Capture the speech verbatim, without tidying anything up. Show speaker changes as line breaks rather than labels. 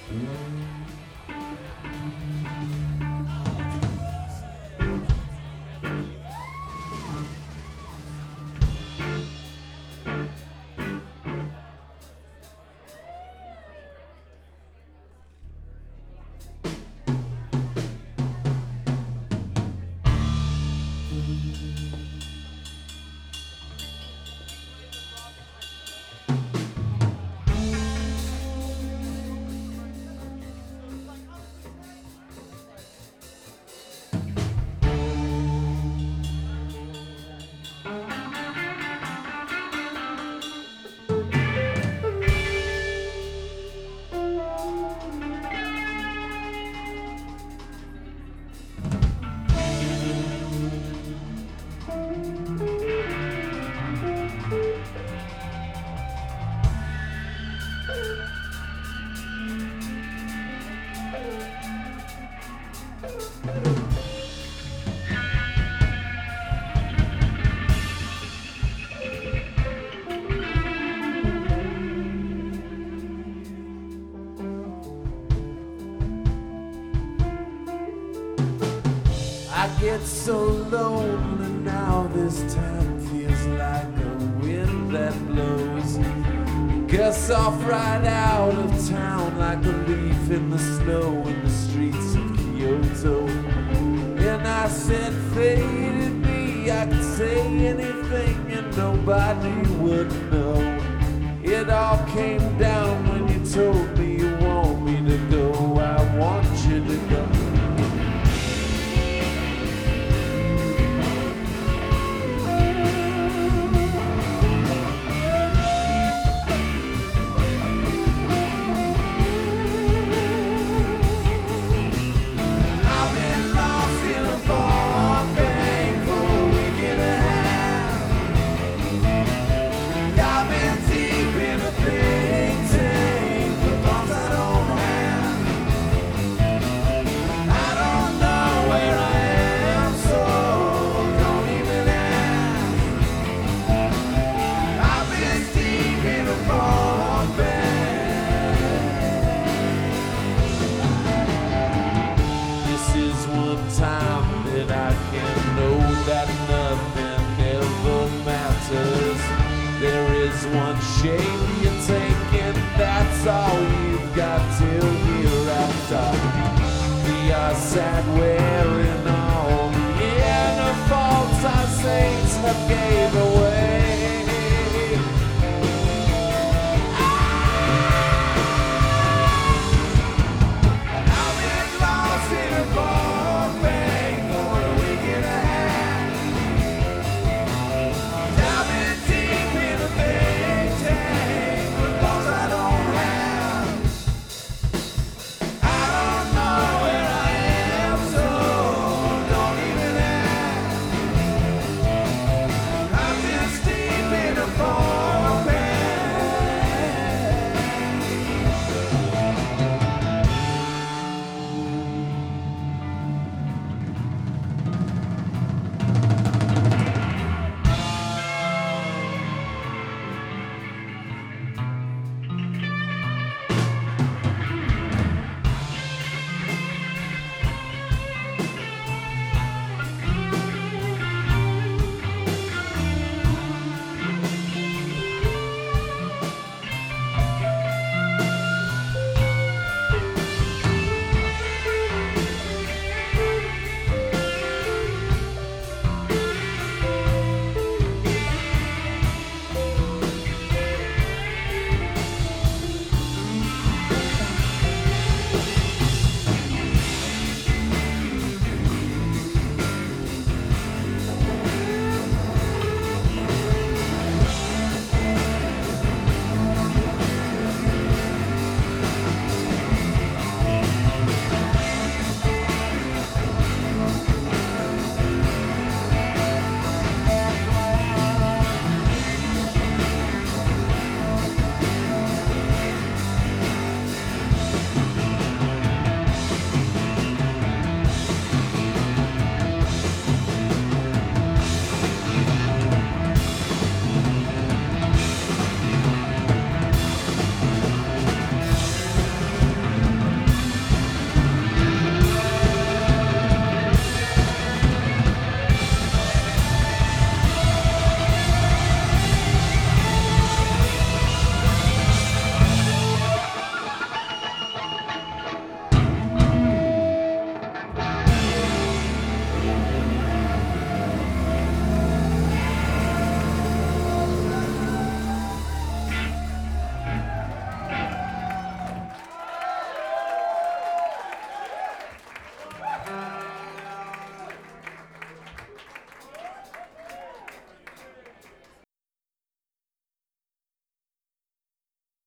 I get so lonely now, this town feels like a wind that blows. Gets off right out of town like a leaf in the snow in the streets of Kyoto. And I said, faded me, I could say anything and nobody would know. It all came down when you told me you want me to go. I want you to go. One shape you're taking, that's all you've got till hereafter. We are sad wearing all the inner faults our saints have gave away.